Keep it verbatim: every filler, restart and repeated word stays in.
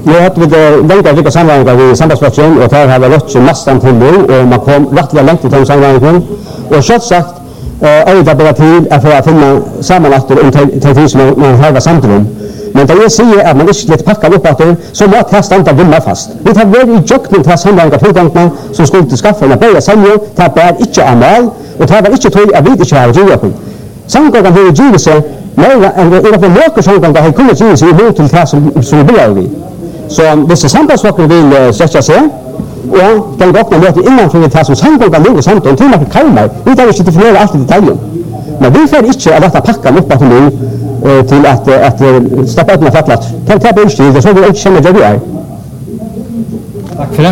Jag hade vid länge vilka samverkan vid sambandsflotchen och där har vi lagt nästan till nu och man kom rätt långt till samverkan och så sagt är det bara till att för att finna sammanlagt om till som man har samtidigt. Men det jag säger att man inte lätt packar upp att så måste jag stanna vinna fast. Vi har väl i jocken till samverkan förgångna som skulle till skaffa en bättre samråd ta bär inte amal och ta väl inte tror att vi inte har gjort. Samgången har ju sig mer än det är för några samgångar har kommit ju sig mot till klass som som blir vi. Så dessa samtalsflocken vill sätta sig och den gången låter innan för det som samgångar nu samt och till att kalma. Vi tar inte för allt i detaljer. Men vi får inte att låta packa upp att nu till att att stoppa upp med fattlat. Kan ta bildstil det så vi inte känner det vi är. Tack för det.